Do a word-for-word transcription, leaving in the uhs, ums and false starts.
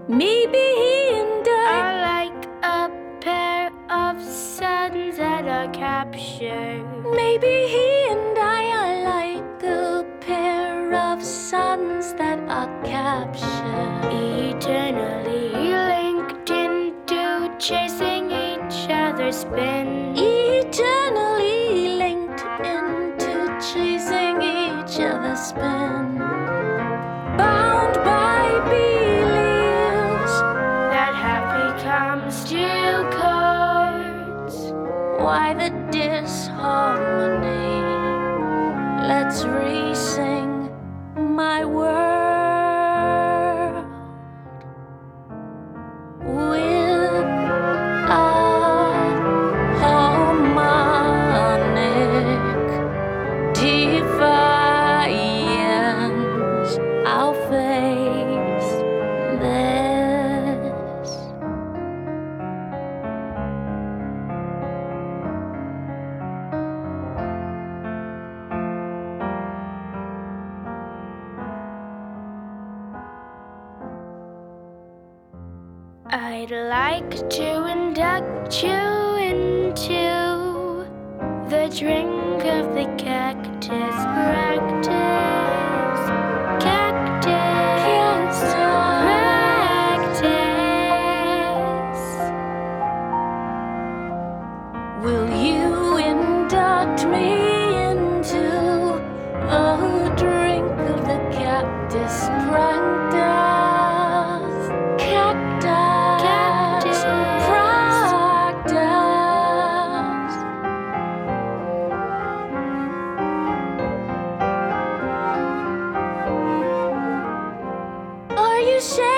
Maybe he and I are like a pair of suns at a capture. Maybe he and I are like a pair of suns that are captured, eternally linked into chasing each other's spin. eternally linked into chasing each other's spin, bound by beliefs that have become steel cords. Why the disharmony? Let's re-sing my world with a harmonic defiance. I'll face this. I'd like to induct you into the drink of the cactus practice. Cactus practice. Will you induct me into the drink of the cactus practice? Cactus practice. Are you saying